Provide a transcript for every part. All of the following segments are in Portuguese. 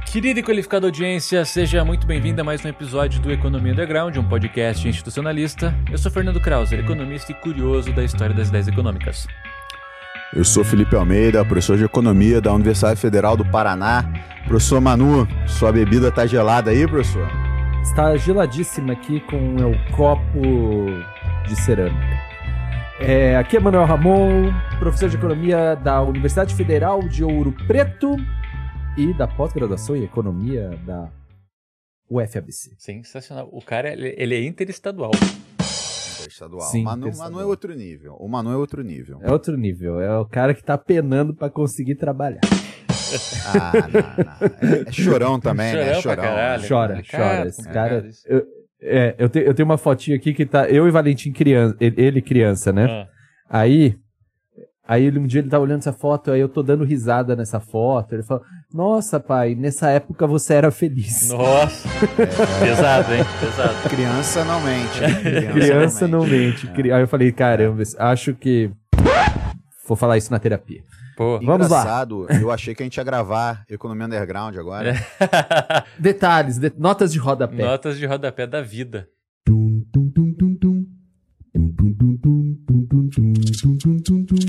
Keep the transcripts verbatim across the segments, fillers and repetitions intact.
Querida e qualificada audiência, seja muito bem-vinda a mais um episódio do Economia Underground, um podcast institucionalista. Eu sou Fernando Krauser, economista e curioso da história das ideias econômicas. Eu sou Felipe Almeida, professor de Economia da Universidade Federal do Paraná. Professor Manu, sua bebida tá gelada aí, professor? Está geladíssima aqui com o meu copo de cerâmica. É, aqui é Manuel Ramon, professor de Economia da Universidade Federal de Ouro Preto e da pós-graduação em Economia da U F A B C. Sensacional. O cara, ele, ele é interestadual. Interestadual. Sim, o Manu, interestadual. Manu é outro nível. O Manu é outro nível. É outro nível, é o cara que tá penando pra conseguir trabalhar. Ah, não, não. É, é chorão também, Chorão né? pra Chorão. caralho. Chora, complicado, chora. Esse complicado cara... isso. Eu, é, eu, te, eu tenho uma fotinha aqui que tá eu e Valentim criança, ele, ele criança, né? Ah. Aí... Aí ele, um dia ele tá olhando essa foto, aí eu tô dando risada nessa foto. Ele fala, nossa, pai, nessa época você era feliz. Nossa, é. Pesado, hein? Pesado. Criança não mente. né? Criança, Criança não mente. É. Cri- Aí eu falei, caramba, acho que vou falar isso na terapia. Pô. Vamos lá. Engraçado, eu achei que a gente ia gravar Economia Underground agora. Detalhes, de- notas de rodapé. Notas de rodapé da vida. Tum, tum, tum, tum, tum. Tum, tum, tum, tum, tum, tum, tum, tum, tum, tum, tum.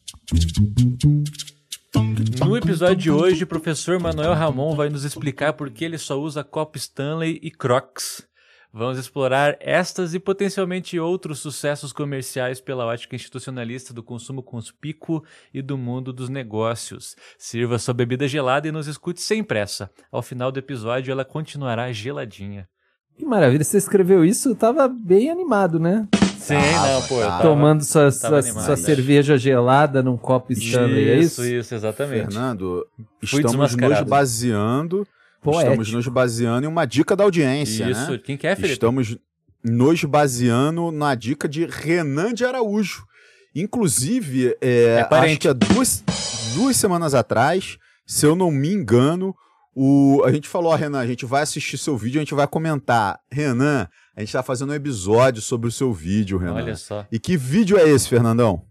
No episódio de hoje, o professor Manuel Ramon vai nos explicar por que ele só usa copo Stanley e Crocs. Vamos explorar estas e potencialmente outros sucessos comerciais pela ótica institucionalista do consumo conspícuo e do mundo dos negócios. Sirva sua bebida gelada e nos escute sem pressa. Ao final do episódio, ela continuará geladinha. Que maravilha, você escreveu isso, tava bem animado, né? Sim, Tava, não, pô. eu tava. tava- Tomando sua, tava sua, animado. sua cerveja gelada num copo Stanley, é isso? Isso, isso, exatamente. Fernando, Fui estamos nos desmascarado. baseando... Poético. Estamos nos baseando em uma dica da audiência, Isso, né? quem quer, Felipe? Estamos nos baseando na dica de Renan de Araújo. Inclusive, é, É parente. acho que há duas, duas semanas atrás, se eu não me engano, o, a gente falou, ó, Renan, a gente vai assistir seu vídeo, a gente vai comentar. Renan, a gente tá fazendo um episódio sobre o seu vídeo, Renan. Olha só, E que vídeo é esse, Fernandão?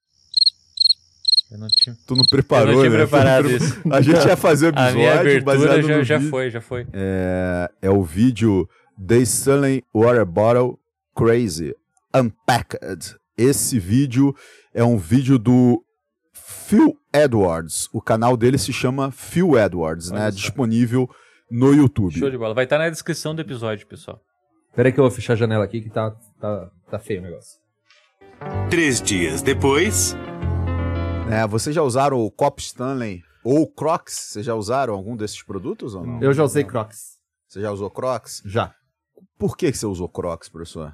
eu não tinha, Tu não eu preparou, não tinha né? preparado Tu não isso. pre- A gente ia fazer o A minha episódio baseado abertura no já, já vídeo. foi, já foi. É, é o vídeo The Stanley Water Bottle Crazy Unpacked. Esse vídeo é um vídeo do Phil Edwards. O canal dele se chama Phil Edwards, Olha né? só. Disponível no YouTube. Show de bola. Vai estar na descrição do episódio, pessoal. Peraí que eu vou fechar a janela aqui que tá, tá, tá feio o negócio. Três dias depois, É, vocês já usaram o copo Stanley ou Crocs? Vocês já usaram algum desses produtos ou não? Eu já usei Crocs. Você já usou Crocs? Já. Por que, que você usou Crocs, professor?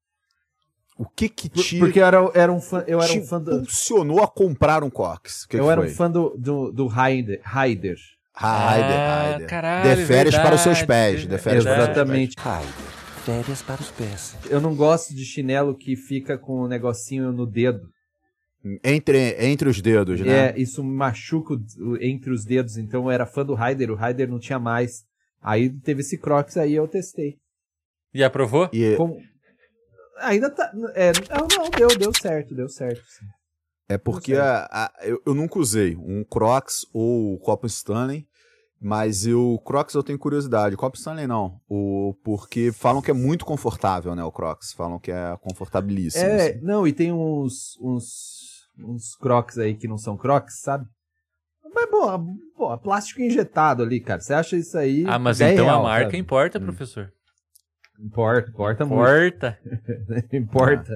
O que que Por- te, Porque eu era, era um fã, eu era te um fã do, impulsionou a comprar um Crocs? O que eu que era um foi? fã do, do, do Raider. Raider. Raider, Ah, Raider. caralho, De férias para os seus verdade, pés. De férias verdade. para os seus pés. Exatamente. férias para os pés. Eu não gosto de chinelo que fica com o negocinho no dedo. Entre, entre os dedos, né? É, isso machuca o- entre os dedos. Então eu era fã do Raider, o Raider não tinha mais. Aí teve esse Crocs aí, eu testei. E aprovou? E Com- Ainda tá. É, não, não, deu, deu certo, deu certo. Sim. é porque a- a- eu, eu nunca usei um Crocs ou o copo Stanley, mas o Crocs eu tenho curiosidade. O copo Stanley não. O, porque falam que é muito confortável, né? O Crocs. Falam que é confortabilíssimo. É, assim. não, e tem uns, uns, uns Crocs aí que não são Crocs, sabe? Mas, pô, pô, plástico injetado ali, cara. Você acha isso aí? Ah, mas dez então real, a marca sabe? importa, professor. Importa, importa muito. Importa. Importa.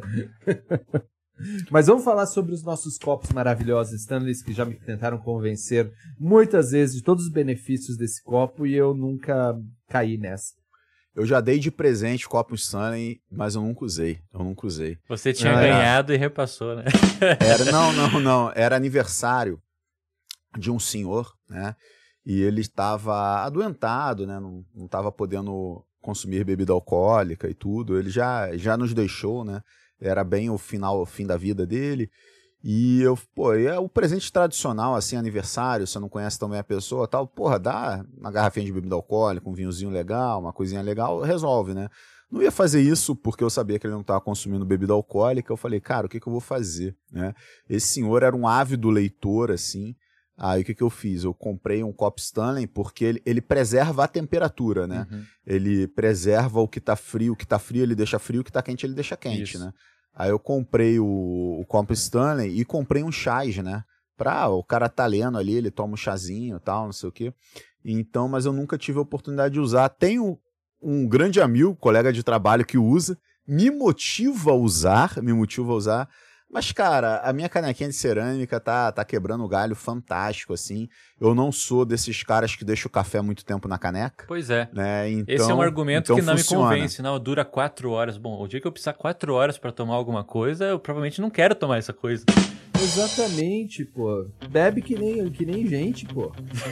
Mas vamos falar sobre os nossos copos maravilhosos Stanleys que já me tentaram convencer muitas vezes de todos os benefícios desse copo e eu nunca caí nessa. Eu já dei de presente copo Stanley, mas eu nunca usei. Eu nunca usei. Você tinha Ah, é. ganhado e repassou, né? Era, não, não, não. Era aniversário de um senhor, né? E ele estava adoentado, né? Não, não estava podendo consumir bebida alcoólica e tudo. Ele já, já nos deixou, né? Era bem o final, o fim da vida dele. E eu, pô, é o presente tradicional, assim, aniversário, você não conhece também a pessoa, tal, porra, dá uma garrafinha de bebida alcoólica, um vinhozinho legal, uma coisinha legal, resolve, né? Não ia fazer isso porque eu sabia que ele não estava consumindo bebida alcoólica. Eu falei, cara, o que, que eu vou fazer, né? Esse senhor era um ávido leitor, assim, Aí o que, que eu fiz? Eu comprei um copo Stanley porque ele, ele preserva a temperatura, né? Uhum. Ele preserva o que tá frio, o que tá frio ele deixa frio, o que tá quente ele deixa quente, Isso. né? Aí eu comprei o, o copo Stanley e comprei um chás, né? Pra o cara tá lendo ali, ele toma um chazinho e tal, não sei o quê. Então, mas eu nunca tive a oportunidade de usar. Tenho um grande amigo, colega de trabalho que usa, me motiva a usar, me motiva a usar. Mas, cara, a minha canequinha de cerâmica tá, tá quebrando o galho fantástico, assim. Eu não sou desses caras que deixam o café muito tempo na caneca. Pois é. Né? Então, Esse é um argumento então que não funciona. me convence. Não, dura quatro horas. Bom, o dia que eu precisar quatro horas pra tomar alguma coisa, eu provavelmente não quero tomar essa coisa. Exatamente, pô. Bebe que nem, que nem gente, pô.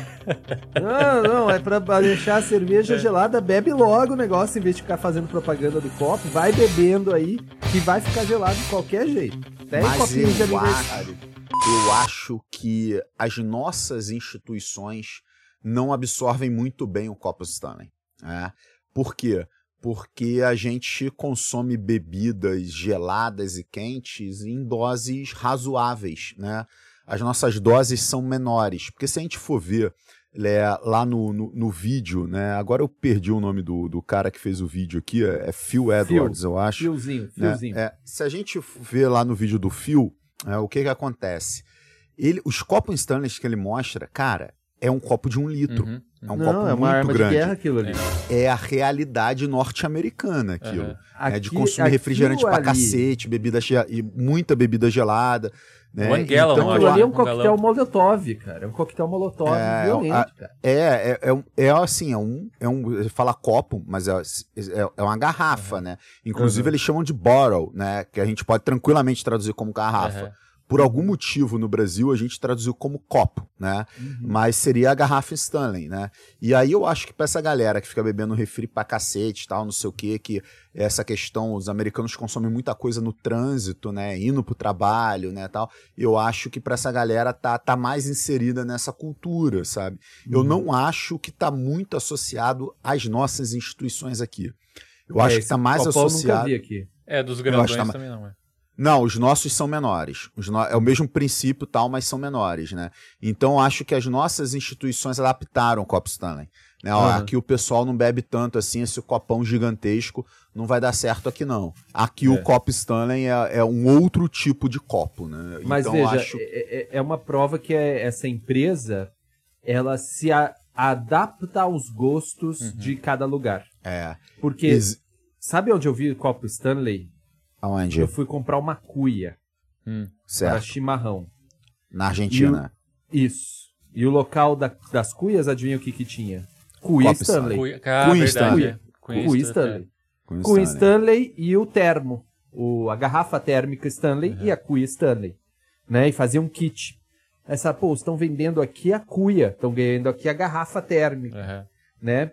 Não, não, é pra deixar a cerveja É. gelada, bebe logo o negócio, em vez de ficar fazendo propaganda do copo, vai bebendo aí, que vai ficar gelado de qualquer jeito. Até em Mas copinho de eu aniversário. acho, eu acho que as nossas instituições não absorvem muito bem o copo Stanley. Né? Por quê? Porque a gente consome bebidas geladas e quentes em doses razoáveis, né? As nossas doses são menores. Porque se a gente for ver é, lá no, no, no vídeo, né? Agora eu perdi o nome do, do cara que fez o vídeo aqui, é Phil Edwards, eu acho. Fiozinho, né? fiozinho. É, se a gente ver lá no vídeo do Phil, é, o que que acontece? Ele, os copos Stanley que ele mostra, cara, é um copo de um litro. Uhum. É um Não, copo é uma muito arma grande. de guerra aquilo ali. É a realidade norte-americana aquilo. Uhum. É de Aqui- consumir refrigerante pra aquilo ali- cacete, bebida ge- e muita bebida gelada. Né? One gallon, então, eu Aquilo ali é um Um coquetel galão. molotov, cara. É um coquetel molotov É, violento, a- cara. é, é, é, um- é assim, é um, é um. Ele fala copo, mas é, é, é uma garrafa, né? Inclusive, Uhum. eles chamam de bottle, né? Que a gente pode tranquilamente traduzir como garrafa. Uhum. Por algum motivo no Brasil a gente traduziu como copo, né? Uhum. Mas seria a garrafa Stanley, né? E aí eu acho que pra essa galera que fica bebendo refri pra cacete e tal, não sei o quê, que essa questão, os americanos consomem muita coisa no trânsito, né? Indo pro trabalho, né, tal. Eu acho que pra essa galera tá, tá mais inserida nessa cultura, sabe? Eu Uhum. não acho que tá muito associado às nossas instituições aqui. Eu acho É, que tá mais esse copão eu associado... nunca vi aqui. É, dos acho grandões que tá ma- também não é. Não, os nossos são menores. Os no... É o mesmo princípio tal, mas são menores, né? Então, acho que as nossas instituições adaptaram o copo Stanley. Né? Ó, Uhum. aqui o pessoal não bebe tanto assim, esse copão gigantesco não vai dar certo aqui não. Aqui o É. copo Stanley é, é um outro tipo de copo, né? Mas então, veja, acho... é, é- é uma prova que é- essa empresa, ela se a- adapta aos gostos Uhum. de cada lugar. É. Porque, Ex- sabe onde eu vi o copo Stanley? Aonde? Eu fui comprar uma cuia Hum. para Certo. chimarrão. Na Argentina. Isso. E o local da- das cuias, adivinha o que que tinha? Cuia Copo Stanley. Cunha, ah, Cunha verdade. Stanley. é. Cunha Cuia Stanley. Stanley. Com Cuia Stanley. Stanley e o termo. O, a garrafa térmica Stanley Uhum. e a cuia Stanley. Né? E fazia um kit. Essa, pô, estão vendendo aqui a cuia, estão vendendo aqui a garrafa térmica, Uhum. né?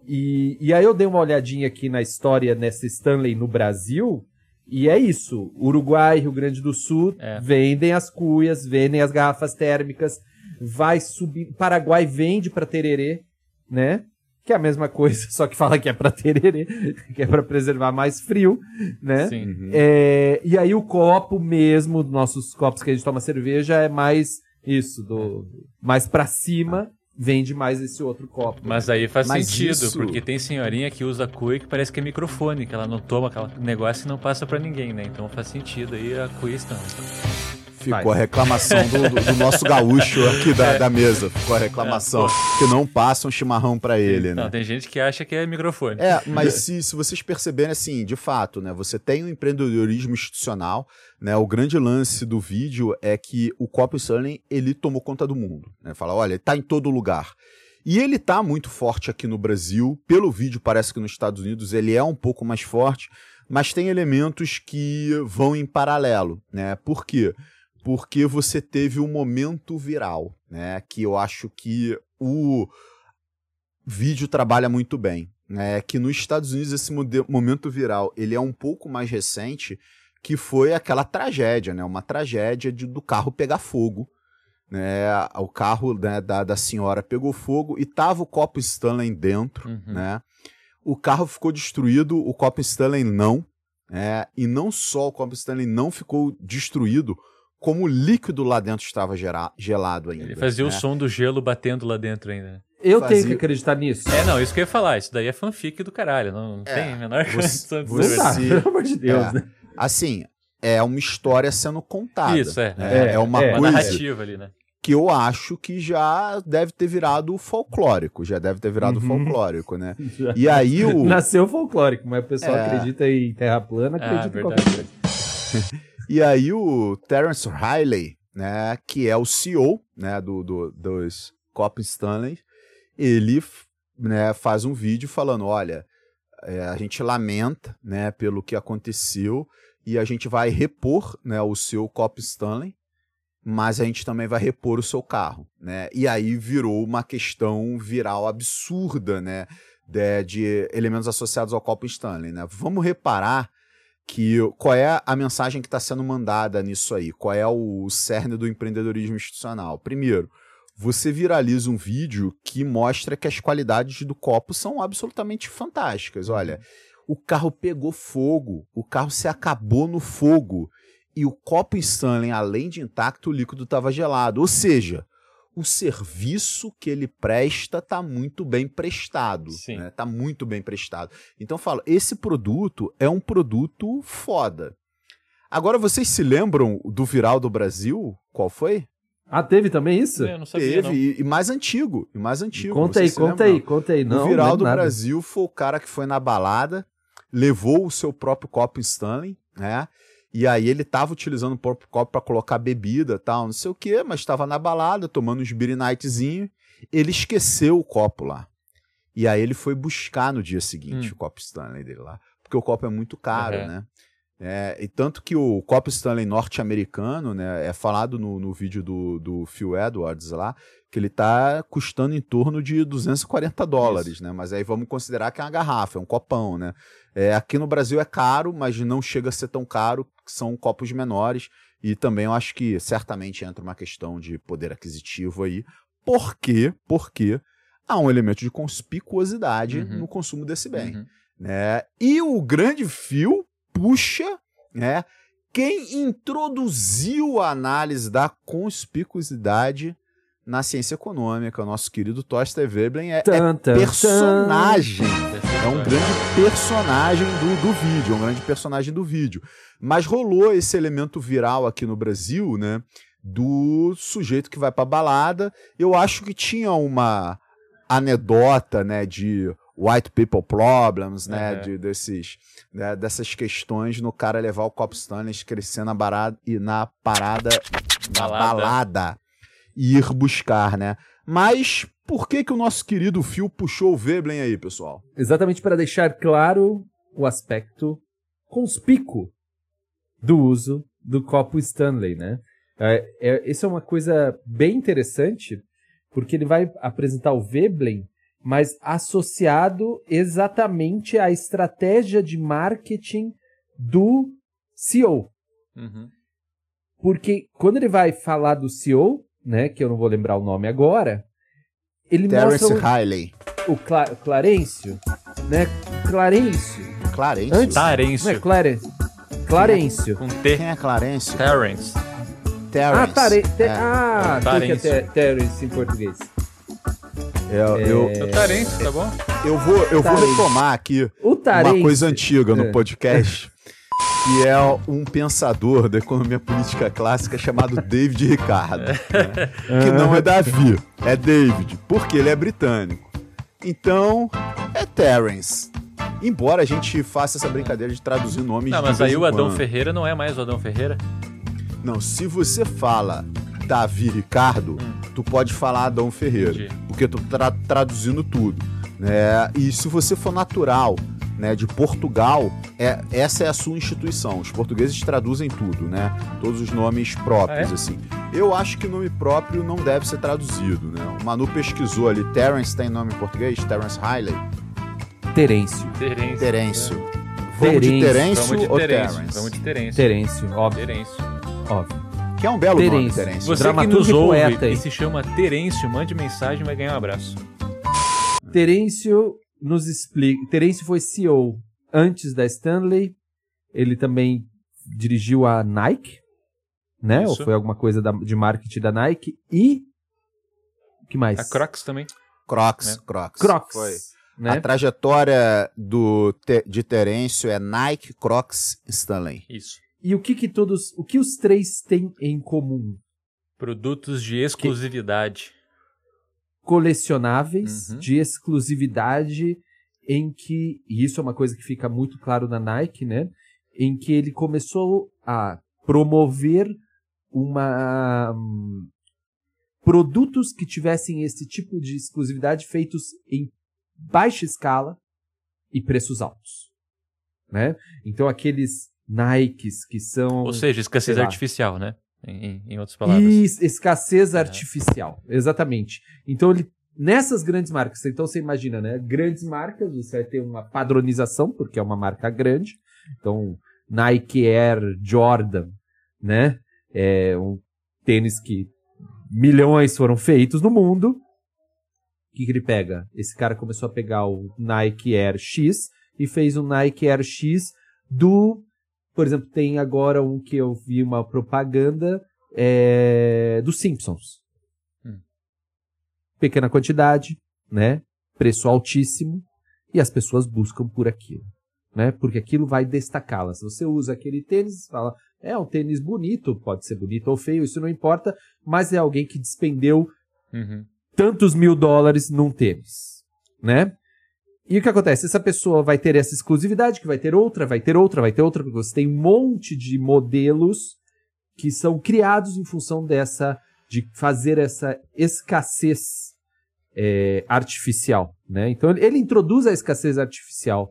E, e aí eu dei uma olhadinha aqui na história nessa Stanley no Brasil, e é isso. Uruguai, Rio Grande do Sul, É. vendem as cuias, vendem as garrafas térmicas, vai subir. Paraguai vende para tererê, né? Que é a mesma coisa, só que fala que é para tererê, que é para preservar mais frio, né? Sim. Uhum. É, e aí o copo mesmo, nossos copos que a gente toma cerveja, é mais isso, do mais pra cima, vende mais esse outro copo. Mas aí faz Mas sentido, isso- porque tem senhorinha que usa cuia que parece que é microfone, que ela não toma aquele negócio e não passa pra ninguém, né? Então faz sentido aí a cuia Stanley. Ficou a reclamação do, do- do nosso gaúcho aqui da, da mesa. Ficou a reclamação. É, que não passa um chimarrão pra ele, né? Não, tem gente que acha que é microfone. É, mas se, se vocês perceberem, assim, de fato, né, você tem o empreendedorismo institucional, né, o grande lance do vídeo é que o copo Stanley, ele tomou conta do mundo, né, fala, olha, ele tá em todo lugar. E ele tá muito forte aqui no Brasil, pelo vídeo parece que nos Estados Unidos ele é um pouco mais forte, mas tem elementos que vão em paralelo, né, por quê? Porque você teve um momento viral, né, que eu acho que o vídeo trabalha muito bem. É que nos Estados Unidos esse mode- momento viral ele é um pouco mais recente, que foi aquela tragédia, né? Uma tragédia de, do carro pegar fogo. Né? O carro, né, da, da senhora pegou fogo e tava o copo Stanley dentro. Uhum. Né? O carro ficou destruído, o copo Stanley não. Né? E não só o copo Stanley não ficou destruído, como o líquido lá dentro estava gera- gelado ainda. Ele fazia né? o som do gelo batendo lá dentro ainda. Eu Fazia- tenho que acreditar nisso. É, não, isso que eu ia falar. Isso daí é fanfic do caralho. Não É, tem a menor você- condição de você- ser Não dá, se- pelo amor de Deus, é. né? Assim, é uma história sendo contada. Isso, é. né? É, É, uma é. uma coisa narrativa ali, né? que eu acho que já deve ter virado folclórico. Já deve ter virado Uhum. folclórico, né? E aí o... Nasceu folclórico, mas o pessoal É. acredita em terra plana, Ah, acredita em verdade. qualquer coisa. E aí o Terence Riley, né, que é o C E O, né, do, do, dos Copp Stanley, ele, né, faz um vídeo falando, olha, é, a gente lamenta, né, pelo que aconteceu e a gente vai repor, né, o seu Copp Stanley, mas a gente também vai repor o seu carro, né? E aí virou uma questão viral absurda, né, de, de elementos associados ao Copp Stanley, né? Vamos reparar que qual é a mensagem que está sendo mandada nisso aí? Qual é o cerne do empreendedorismo institucional? Primeiro, você viraliza um vídeo que mostra que as qualidades do copo são absolutamente fantásticas. Olha, o carro pegou fogo, o carro se acabou no fogo e o copo Stanley, além de intacto, o líquido estava gelado. Ou seja, o serviço que ele presta está muito bem prestado. Sim. Né? Tá muito bem prestado. Então eu falo, esse produto é um produto foda. Agora, vocês se lembram do viral do Brasil? Qual foi? Ah, teve também isso? Eu não sabia, Teve, não. e, e mais antigo. E mais antigo. Conta aí, Vocês se conta lembram? aí, conta aí. Não, o viral não do nada. Brasil foi o cara que foi na balada, levou o seu próprio copo Stanley, né? E aí ele tava utilizando o próprio copo para colocar bebida e tal, não sei o quê, mas estava na balada, tomando uns beer nightzinho. Ele esqueceu o copo lá. E aí ele foi buscar no dia seguinte Hum. o copo Stanley dele lá. Porque o copo é muito caro, Uhum. né? É, e tanto que o copo Stanley norte-americano, né, é falado no, no vídeo do, do Phil Edwards lá, que ele tá custando em torno de duzentos e quarenta dólares, Isso. né? Mas aí vamos considerar que é uma garrafa, é um copão, né? É, aqui no Brasil é caro, mas não chega a ser tão caro, que são copos menores. E também eu acho que certamente entra uma questão de poder aquisitivo aí. Por quê? Porque há um elemento de conspicuosidade Uhum. no consumo desse bem. Uhum. Né? E o grande fio puxa, né, quem introduziu a análise da conspicuosidade na ciência econômica, o nosso querido Thorstein Veblen, é, é Tan, tan, personagem. Essa É um história. grande personagem do, do vídeo, é um grande personagem do vídeo. Mas rolou esse elemento viral aqui no Brasil, né, do sujeito que vai pra balada. Eu acho que tinha uma anedota, né, de white people problems, né, Uhum. de, desses, né, dessas questões no cara levar o copo Stanley, crescer na barada e na parada, na Balada. balada, e ir buscar, né? Mas por que que o nosso querido Phil puxou o Veblen aí, pessoal? Exatamente para deixar claro o aspecto conspícuo do uso do copo Stanley, né? É, é, isso é uma coisa bem interessante, porque ele vai apresentar o Veblen, mas associado exatamente à estratégia de marketing do C E O. Uhum. Porque quando ele vai falar do C E O, né, que eu não vou lembrar o nome agora, ele Terence mostra o, Riley. o Cla Clarencio, né? Clarencio. Clarence? Antes- Tarêncio. Não é Clarence? Clarencio. Com T. Quem é Clarence? Terence. Terence. Ah, Tare Te É. ah, tu que é Tarêncio. Te- Terence em português. Eu, eu, É o Tarêncio, tá bom? eu vou, eu vou Tarêncio. retomar aqui O Tarêncio. uma coisa antiga no É. podcast, que é um pensador da economia política clássica chamado David Ricardo, né? Que não é Davi, é David, porque ele é britânico. Então, é Terence. Embora a gente faça essa brincadeira de traduzir nomes Não, de mas vez aí em o Adão quando. Ferreira não é mais o Adão Ferreira. Não, se você fala Davi Ricardo, tu pode falar Adão Ferreira, Entendi. porque tu tá traduzindo tudo, né? E se você for natural, né, de Portugal, é, essa é a sua instituição. Os portugueses traduzem tudo, né? Todos os nomes próprios, Ah, é? assim. Eu acho que nome próprio não deve ser traduzido, né? O Manu pesquisou ali, Terence tem nome em português? Terence Riley? Terêncio. Terêncio. Terêncio. Vamos de Terêncio. Terêncio Vamos de ou Terêncio. Terence? Vamos de Terêncio. Terêncio, óbvio, Terêncio. óbvio. Que é um belo nome, Terêncio. Terêncio. Você que Dramaturgo nos e ouve poeta aí. e se chama Terêncio, mande mensagem e vai ganhar um abraço. Terêncio nos explica. Terêncio foi C E O antes da Stanley. Ele também dirigiu a Nike, né? Isso. Ou foi alguma coisa da, de marketing da Nike. E o que mais? A Crocs também. Crocs, Né? Crocs. Crocs. Foi. Né? A trajetória do, Te- de Terêncio é Nike, Crocs, Stanley. Isso. E o que que todos, o que os três têm em comum? Produtos de exclusividade. Colecionáveis, Uhum. de exclusividade, em que, e isso é uma coisa que fica muito claro na Nike, né? Em que ele começou a promover uma hum, produtos que tivessem esse tipo de exclusividade feitos em baixa escala e preços altos, né? Então aqueles Nikes que são... Ou seja, escassez sei lá. artificial, né? Em, em outras palavras. E escassez É. artificial, exatamente. Então, ele, nessas grandes marcas, então você imagina, né? Grandes marcas, você vai ter uma padronização, porque é uma marca grande. Então, Nike Air Jordan, né? É um tênis que milhões foram feitos no mundo. O que, que ele pega? Esse cara começou a pegar o Nike Air X e fez um Nike Air X do... Por exemplo, tem agora um que eu vi uma propaganda é, dos Simpsons. Hum. Pequena quantidade, né? Preço altíssimo. E as pessoas buscam por aquilo, né? Porque aquilo vai destacá-las. Se você usa aquele tênis, fala, é um tênis bonito, pode ser bonito ou feio, isso não importa, mas é alguém que despendeu Uhum. tantos mil dólares num tênis, né? E o que acontece? Essa pessoa vai ter essa exclusividade, que vai ter outra, vai ter outra, vai ter outra, porque você tem um monte de modelos que são criados em função dessa, de fazer essa escassez é, artificial, né? Então ele, ele introduz a escassez artificial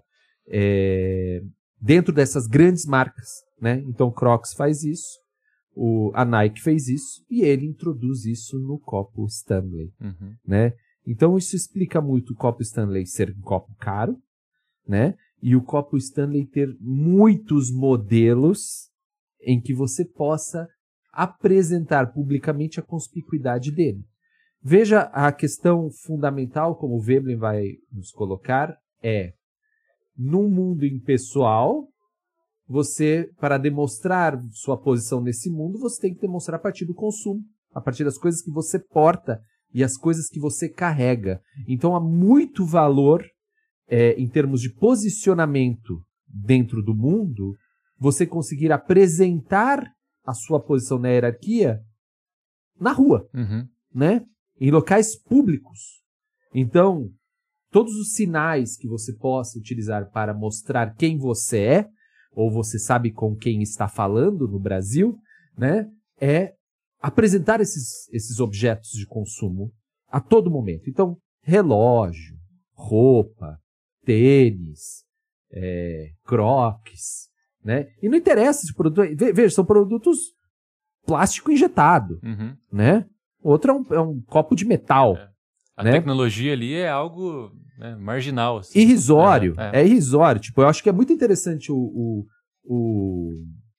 é, dentro dessas grandes marcas, né? Então o Crocs faz isso, o, a Nike fez isso, e ele introduz isso no copo Stanley, Uhum. né? Então isso explica muito o copo Stanley ser um copo caro, né? E o copo Stanley ter muitos modelos em que você possa apresentar publicamente a conspicuidade dele. Veja, a questão fundamental, como o Veblen vai nos colocar, é num mundo impessoal, você, para demonstrar sua posição nesse mundo, você tem que demonstrar a partir do consumo, a partir das coisas que você porta e as coisas que você carrega. Então há muito valor é, em termos de posicionamento dentro do mundo, você conseguir apresentar a sua posição na hierarquia na rua, Uhum. né? Em locais públicos. Então, todos os sinais que você possa utilizar para mostrar quem você é, ou você sabe com quem está falando no Brasil, né? É apresentar esses, esses objetos de consumo a todo momento. Então, relógio, roupa, tênis, é, crocs, né? E não interessa esse produto. Veja, são produtos plástico injetado, Uhum. né? Outro é um, é um copo de metal. É. A né? tecnologia ali é algo, né, marginal. Assim. Irrisório. É, É, é. irrisório. Tipo, eu acho que é muito interessante o, o, o-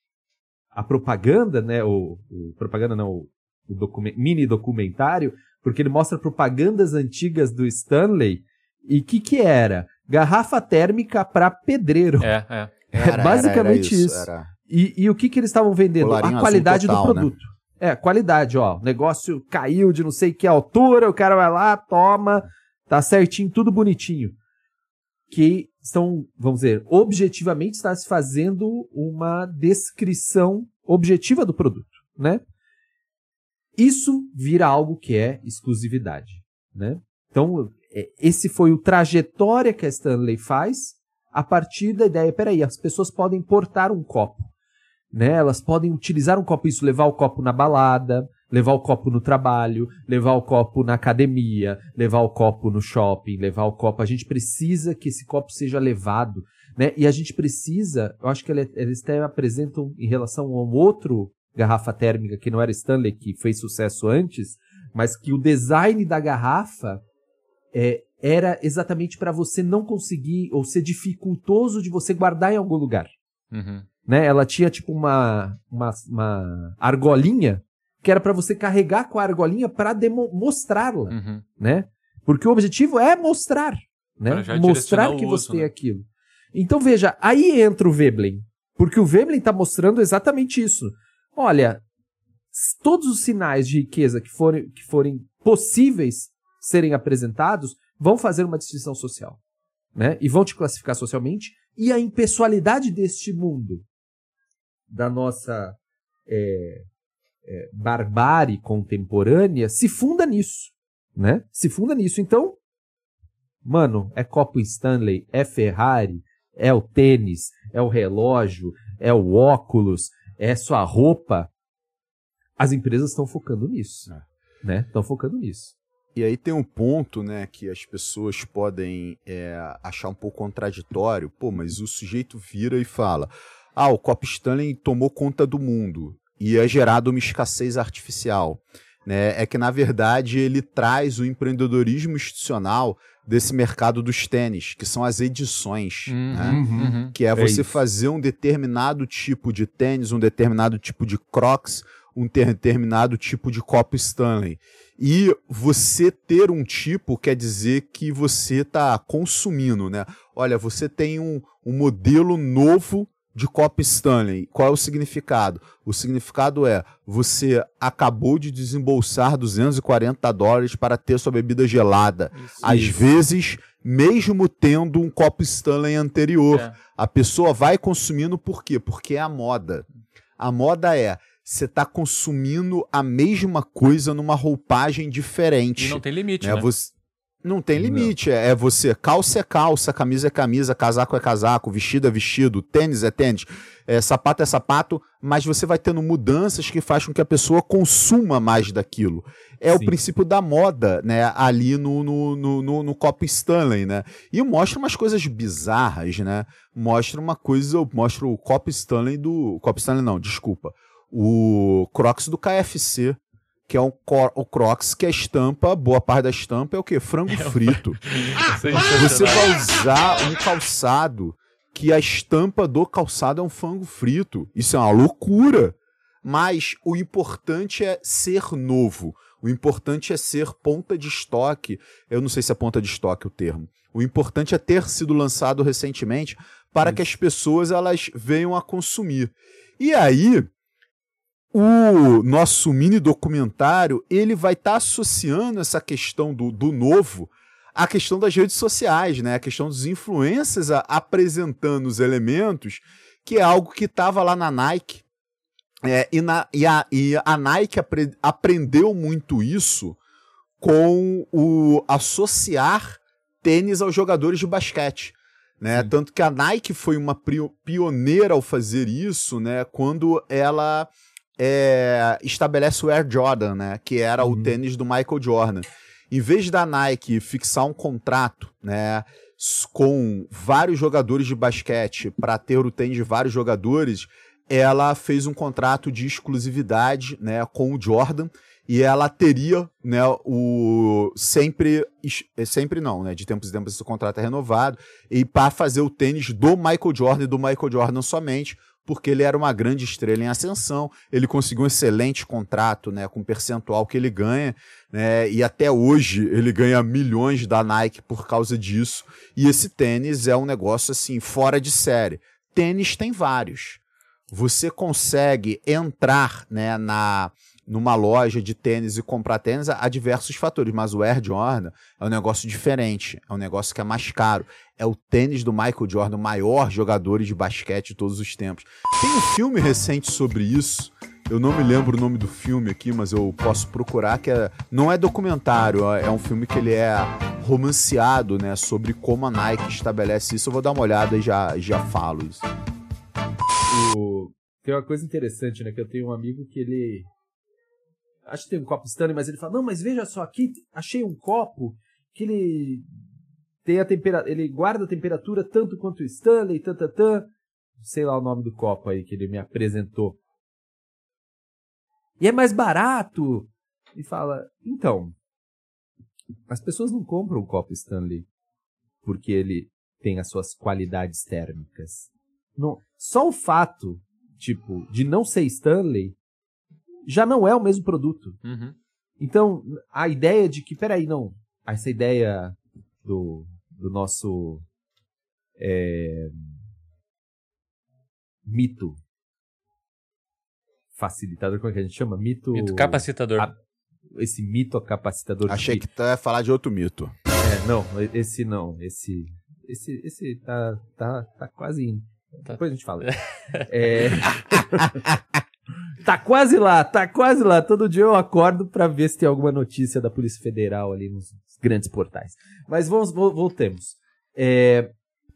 a propaganda, né? O, o- propaganda não, o, o documen- mini documentário, porque ele mostra propagandas antigas do Stanley. E o que que era? Garrafa térmica para pedreiro. É, é. Era, basicamente era, era isso. Era... E, e o que que eles estavam vendendo? Colarinho A azul qualidade total, do produto. É, qualidade, ó. O negócio caiu de não sei que altura, o cara vai lá, toma, tá certinho, tudo bonitinho. Que estão, vamos dizer, objetivamente está se fazendo uma descrição objetiva do produto, né? Isso vira algo que é exclusividade, né? Então, é, esse foi o trajetória que a Stanley faz a partir da ideia, peraí, as pessoas podem portar um copo, né? Elas podem utilizar um copo, isso, levar o copo na balada, levar o copo no trabalho, levar o copo na academia, levar o copo no shopping, levar o copo. A gente precisa que esse copo seja levado, né? E a gente precisa, eu acho que eles até apresentam em relação a um outro garrafa térmica que não era Stanley, que fez sucesso antes, mas que o design da garrafa é, era exatamente para você não conseguir, ou ser dificultoso de você guardar em algum lugar. Uhum. Né? Ela tinha tipo uma, uma, uma argolinha que era para você carregar com a argolinha para mostrá-la, Uhum. né? Porque o objetivo é mostrar, né? Pra já Mostrar direcionar que o você uso, tem né? aquilo. Então veja, aí entra o Veblen, porque o Veblen está mostrando exatamente isso. Olha, todos os sinais de riqueza que forem, que forem possíveis serem apresentados vão fazer uma distinção social, né? E vão te classificar socialmente, e a impessoalidade deste mundo, da nossa é, é, barbárie contemporânea, se funda nisso, né? Se funda nisso. Então, mano, é copo Stanley, é Ferrari, é o tênis, é o relógio, é o óculos, é sua roupa. As empresas estão focando nisso, É. né? Estão focando nisso. E aí tem um ponto, né, que as pessoas podem é, achar um pouco contraditório. Pô, mas o sujeito vira e fala: ah, o copo Stanley tomou conta do mundo e é gerado uma escassez artificial. Né? É que, na verdade, ele traz o empreendedorismo institucional desse mercado dos tênis, que são as edições. Uhum, né? uhum. Que é você É isso. fazer um determinado tipo de tênis, um determinado tipo de Crocs, um ter- determinado tipo de copo Stanley. E você ter um tipo quer dizer que você está consumindo, né? Olha, você tem um, um modelo novo de copo Stanley. Qual é o significado? O significado é: você acabou de desembolsar duzentos e quarenta dólares para ter sua bebida gelada. Isso. Às Isso. vezes, mesmo tendo um copo Stanley anterior, É. a pessoa vai consumindo por quê? Porque é a moda. A moda é: você está consumindo a mesma coisa numa roupagem diferente. E não tem limite, né? né? Você... Não tem limite. É você, calça é calça, camisa é camisa, casaco é casaco, vestido é vestido, tênis é tênis, é, sapato é sapato, mas você vai tendo mudanças que fazem com que a pessoa consuma mais daquilo. É Sim. o princípio da moda, né? Ali no, no, no, no, no copo Stanley, né? E mostra umas coisas bizarras, né? Mostra uma coisa, mostra o copo Stanley do... Copo Stanley não, desculpa. O Crocs do K F C, que é um cor, o Crocs que a estampa, boa parte da estampa é o quê? Frango frito. Você vai usar um calçado que a estampa do calçado é um frango frito. Isso é uma loucura. Mas o importante é ser novo. O importante é ser ponta de estoque. Eu não sei se é ponta de estoque o termo. O importante é ter sido lançado recentemente para que as pessoas elas venham a consumir. E aí, o nosso mini documentário ele vai estar tá associando essa questão do, do novo à questão das redes sociais, né? A questão dos influencers a, apresentando os elementos, que é algo que estava lá na Nike. É, e, na, e, a, e a Nike apre, aprendeu muito isso com o associar tênis aos jogadores de basquete. Né? Tanto que a Nike foi uma pioneira ao fazer isso, né? Quando ela é, estabelece o Air Jordan, né? Que era uhum. o tênis do Michael Jordan. Em vez da Nike fixar um contrato, né, com vários jogadores de basquete para ter o tênis de vários jogadores, ela fez um contrato de exclusividade, né, com o Jordan, e ela teria, né, o sempre sempre não, né, de tempos em tempos esse contrato é renovado, e para fazer o tênis do Michael Jordan e do Michael Jordan somente, porque ele era uma grande estrela em ascensão, ele conseguiu um excelente contrato, né, com o percentual que ele ganha, né, e até hoje ele ganha milhões da Nike por causa disso, e esse tênis é um negócio assim, fora de série. Tênis tem vários. Você consegue entrar, né, na, numa loja de tênis e comprar tênis a, a diversos fatores, mas o Air Jordan é um negócio diferente, é um negócio que é mais caro. É o tênis do Michael Jordan, o maior jogador de basquete de todos os tempos. Tem um filme recente sobre isso, eu não me lembro o nome do filme aqui, mas eu posso procurar, que é, não é documentário, é um filme que ele é romanceado, né, sobre como a Nike estabelece isso. Eu vou dar uma olhada e já, já falo isso. O... Tem uma coisa interessante, né? Que eu tenho um amigo que ele... Acho que tem um copo Stanley, mas ele fala, não, mas veja só, aqui achei um copo que ele tem a temperatura, ele guarda a temperatura tanto quanto o Stanley, tantatã. Sei lá o nome do copo aí que ele me apresentou. E é mais barato. E fala, então, as pessoas não compram o copo Stanley porque ele tem as suas qualidades térmicas. Não, só o fato, tipo, de não ser Stanley já não é o mesmo produto. Uhum. Então, a ideia de que, peraí, não, essa ideia do, do nosso é, mito facilitador, como é que a gente chama? Mito... Mito capacitador. A, esse mito capacitador. Achei que tu ia falar de outro mito. É, não, esse não, esse... Esse, esse tá, tá, tá quase indo. Tá. Depois a gente fala. É... Tá quase lá, tá quase lá. Todo dia eu acordo pra ver se tem alguma notícia da Polícia Federal ali nos grandes portais. Mas vamos, voltemos. É...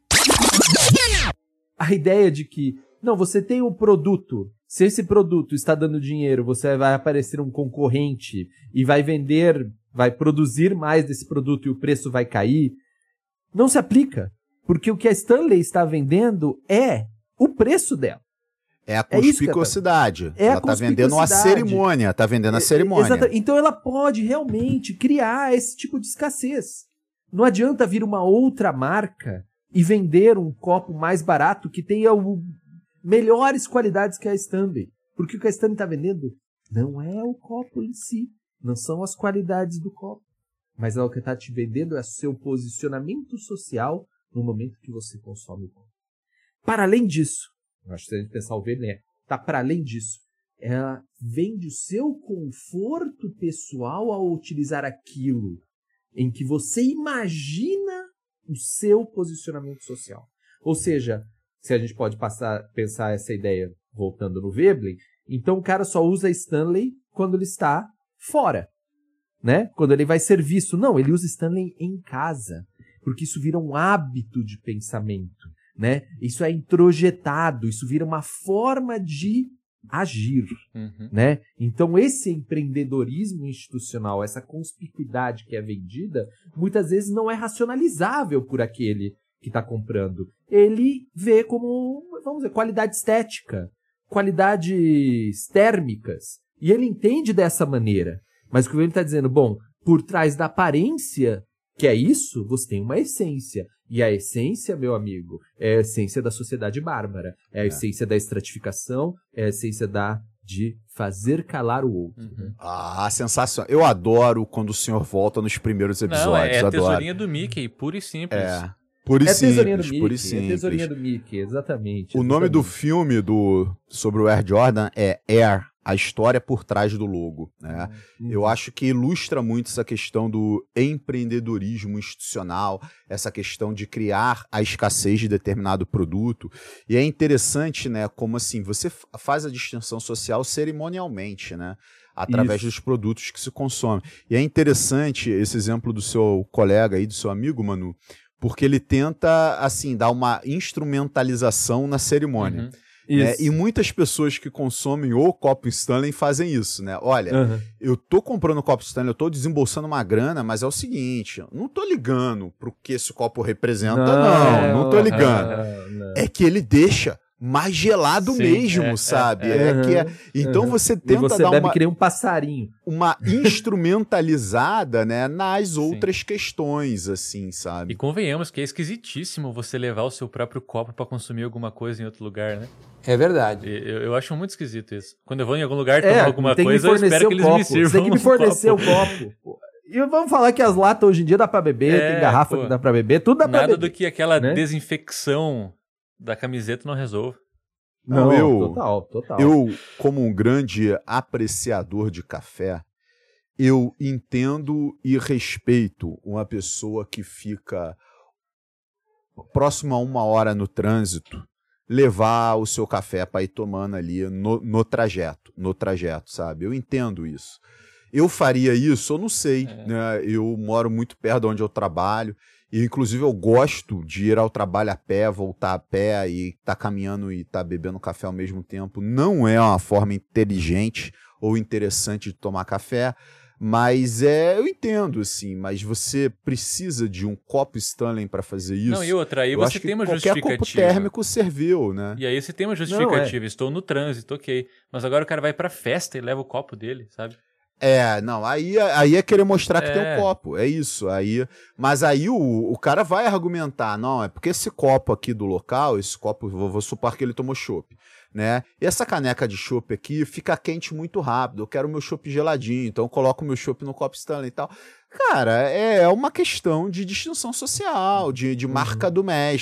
A ideia de que, não, você tem um produto, se esse produto está dando dinheiro, você vai aparecer um concorrente e vai vender, vai produzir mais desse produto e o preço vai cair, não se aplica. Porque o que a Stanley está vendendo é o preço dela. É a conspicuosidade. É ela a tá vendendo uma cerimônia, tá vendendo a cerimônia. Exatamente. Então ela pode realmente criar esse tipo de escassez. Não adianta vir uma outra marca e vender um copo mais barato que tenha o... melhores qualidades que a Stanley. Porque o que a Stanley está vendendo não é o copo em si, não são as qualidades do copo. Mas o que está te vendendo é o seu posicionamento social no momento que você consome o copo. Para além disso, eu acho que se a gente pensar o Werner, está para além disso. Ela vende o seu conforto pessoal ao utilizar aquilo em que você imagina o seu posicionamento social. Ou seja, se a gente pode passar, pensar essa ideia voltando no Veblen, então o cara só usa Stanley quando ele está fora, né? Quando ele vai ser visto. Não, ele usa Stanley em casa, porque isso vira um hábito de pensamento, né? Isso é introjetado, isso vira uma forma de agir, Uhum. né? Então esse empreendedorismo institucional, essa conspicuidade que é vendida, muitas vezes não é racionalizável por aquele que está comprando. Ele vê como, vamos dizer, qualidade estética, qualidades térmicas, e ele entende dessa maneira. Mas o que ele está dizendo, bom, por trás da aparência, que é isso, você tem uma essência. E a essência, meu amigo, é a essência da sociedade bárbara, é a é. essência da estratificação, é a essência da de fazer calar o outro. Uhum. Ah, sensacional. Eu adoro quando o senhor volta nos primeiros episódios. Não, é a adoro. tesourinha do Mickey, pura e simples. É. Pura e é simples, tesourinha do Mickey, pura e simples. É tesourinha do Mickey, exatamente. O exatamente. nome do filme do, sobre o Air Jordan é Air, a história por trás do logo, né? Uhum. Eu acho que ilustra muito essa questão do empreendedorismo institucional, essa questão de criar a escassez de determinado produto. E é interessante, né, como assim, você faz a distinção social cerimonialmente, né? Através Isso. dos produtos que se consomem. E é interessante esse exemplo do seu colega aí, do seu amigo, Manu, porque ele tenta, assim, dar uma instrumentalização na cerimônia. Uhum. Né? E muitas pessoas que consomem o copo Stanley fazem isso, né? Olha, uhum. eu tô comprando o copo Stanley, eu tô desembolsando uma grana, mas é o seguinte, não tô ligando pro que esse copo representa, não, não, não tô ligando. Uhum. Não. É que ele deixa mais gelado Sim, mesmo, é, sabe? É, é, é que é... Então uhum. você tenta e você dar bebe uma... que nem um passarinho. Uma instrumentalizada, né, nas outras Sim. questões, assim, sabe? E convenhamos que é esquisitíssimo você levar o seu próprio copo para consumir alguma coisa em outro lugar, né? É verdade. Eu, eu acho muito esquisito isso. Quando eu vou em algum lugar tomar é, alguma coisa, eu espero que eles copo. me sirvam. Você tem que me fornecer um o copo. E vamos falar que as latas hoje em dia dá para beber, é, tem garrafa pô, que dá para beber, tudo dá para beber. Nada do que aquela né? desinfecção da camiseta não resolve. Não, não, eu, total, total. Eu, como um grande apreciador de café, eu entendo e respeito uma pessoa que fica próximo a uma hora no trânsito, levar o seu café para ir tomando ali no, no trajeto, no trajeto, sabe? Eu entendo isso. Eu faria isso? Eu não sei, é. né? Eu moro muito perto de onde eu trabalho. E, inclusive, eu gosto de ir ao trabalho a pé, voltar a pé e estar tá caminhando e estar tá bebendo café ao mesmo tempo. Não é uma forma inteligente ou interessante de tomar café, mas é, eu entendo, assim, mas você precisa de um copo Stanley para fazer isso. Não, e outra, aí eu você tem uma justificativa. Qualquer copo térmico serviu, né? E aí você tem uma justificativa, Não, é. estou no trânsito, ok. Mas agora o cara vai pra festa e leva o copo dele, sabe? É, não, aí, aí é querer mostrar que é. tem um copo, é isso, aí, mas aí o, o cara vai argumentar, não, é porque esse copo aqui do local, esse copo, vou, vou supor que ele tomou chopp, né, e essa caneca de chopp aqui fica quente muito rápido, eu quero o meu chopp geladinho, então eu coloco o meu chopp no copo Stanley e tal. Cara, é uma questão de distinção social, de, de marca do mestre.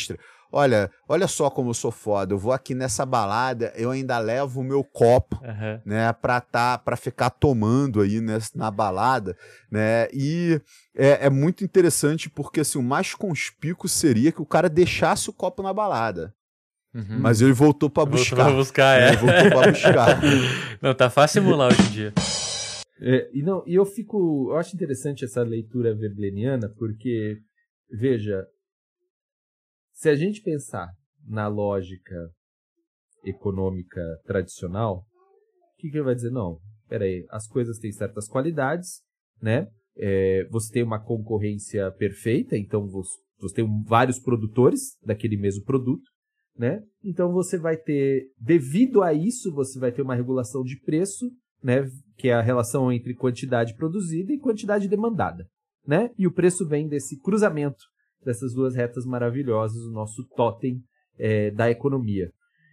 olha, olha só como eu sou foda, eu vou aqui nessa balada, eu ainda levo o meu copo, Uhum. né, pra, tá, pra ficar tomando aí nessa, na balada, né, e é, é muito interessante porque, assim, o mais conspícuo seria que o cara deixasse o copo na balada, Uhum. mas ele voltou pra Voltou buscar. pra buscar, né, é. Ele voltou pra buscar. Não, tá fácil simular hoje em dia. É, e, não, e eu fico. Eu acho interessante essa leitura webleniana, porque, veja, se a gente pensar na lógica econômica tradicional, o que, que ele vai dizer? Não, peraí, as coisas têm certas qualidades, né? É, você tem uma concorrência perfeita, então você, você tem vários produtores daquele mesmo produto, né? Então você vai ter, devido a isso, você vai ter uma regulação de preço, né? Que é a relação entre quantidade produzida e quantidade demandada, né? E o preço vem desse cruzamento dessas duas retas maravilhosas, o nosso totem é, da economia.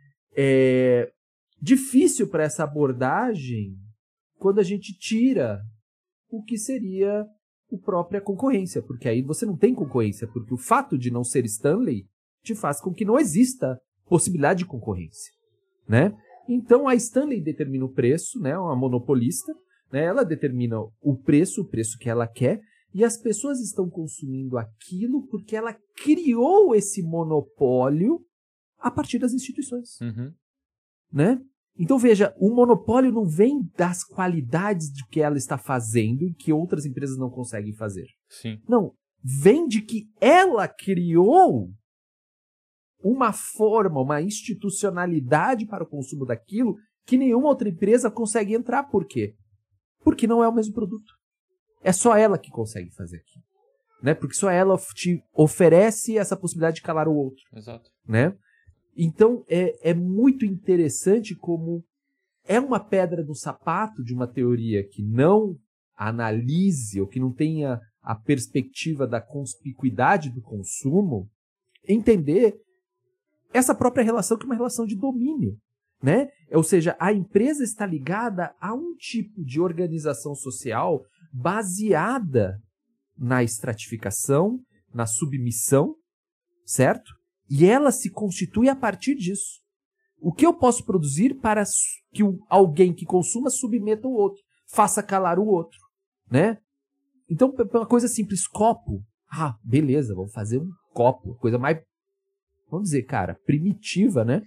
É difícil para essa abordagem quando a gente tira o que seria a própria concorrência, porque aí você não tem concorrência, porque o fato de não ser Stanley te faz com que não exista possibilidade de concorrência, né? Então a Stanley determina o preço, né? Uma monopolista, né? Ela determina o preço, o preço que ela quer, e as pessoas estão consumindo aquilo porque ela criou esse monopólio a partir das instituições, Uhum. né? Então veja, o monopólio não vem das qualidades do que ela está fazendo e que outras empresas não conseguem fazer. Sim. Não, vem de que ela criou uma forma, uma institucionalidade para o consumo daquilo que nenhuma outra empresa consegue entrar. Por quê? Porque não é o mesmo produto. É só ela que consegue fazer aquilo, né? Porque só ela te oferece essa possibilidade de calar o outro, Exato. né? Então é, é muito interessante como é uma pedra no sapato de uma teoria que não analise ou que não tenha a perspectiva da conspicuidade do consumo, entender essa própria relação que é uma relação de domínio, né? Ou seja, a empresa está ligada a um tipo de organização social baseada na estratificação, na submissão, certo? E ela se constitui a partir disso. O que eu posso produzir para que alguém que consuma submeta o outro, faça calar o outro, né? Então, uma coisa simples, copo. Ah, beleza, vamos fazer um copo, coisa mais, vamos dizer, cara, primitiva, né?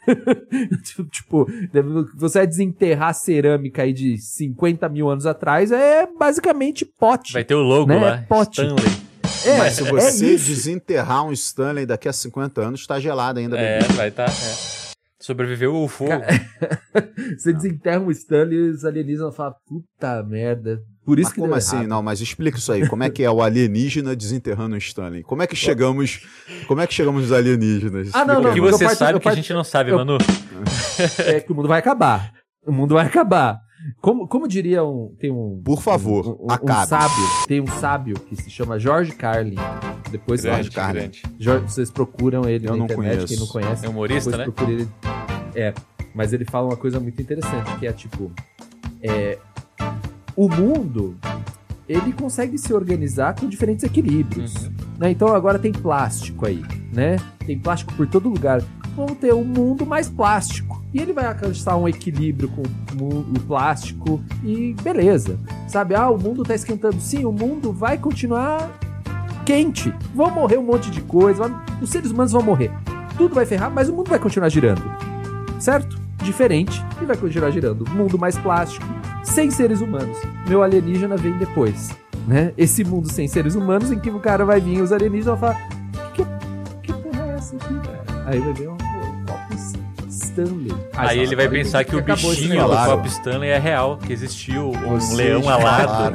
Tipo, você vai desenterrar cerâmica aí de cinquenta mil anos atrás, é basicamente pote. Vai ter o logo, né? lá, Pote. Stanley. É, Mas se você é isso. desenterrar um Stanley daqui a cinquenta anos, está gelado ainda. É, bebê. vai estar. Tá, é. Sobreviveu o fogo. Você desenterra um Stanley e os alienígenas falam, puta merda. Por isso Mas que como deu assim? errado. Não, mas explica isso aí. Como é que é o alienígena desenterrando um Stanley? Como é que chegamos, como é que chegamos nos alienígenas? Ah, não, O não, que mas eu você parto- sabe eu que a parto- gente não sabe, eu- Manu. É que o mundo vai acabar. O mundo vai acabar. Como, como diria um... Tem um... Por favor, um, um, um acabe. sábio. Tem um sábio que se chama George Carlin. Depois Grande, vocês- Carlin. grande. George- vocês procuram ele Eu na não internet, conheço. quem não conhece. É humorista, depois né? procura ele. É, mas ele fala uma coisa muito interessante, que é tipo... É, o mundo, ele consegue se organizar com diferentes equilíbrios. Uhum. Né? Então agora tem plástico aí, né? Tem plástico por todo lugar. Vamos ter um mundo mais plástico. E ele vai alcançar um equilíbrio com o, mu- o plástico e beleza. Sabe, ah, o mundo tá esquentando. Sim, o mundo vai continuar quente. Vão morrer um monte de coisa. vai- Os seres humanos vão morrer. Tudo vai ferrar, mas o mundo vai continuar girando. Certo? Diferente e vai continuar girando. Mundo mais plástico, sem seres humanos. Meu alienígena vem depois. Né? Esse mundo sem seres humanos em que o cara vai vir, os alienígenas vão falar: que, que porra é essa aqui? Aí vai ver um copo Stanley. Aí só, ele vai agora pensar entendi que o acabou esse bichinho do negócio. Copo Stanley é real, que existiu um Vocês leão alado.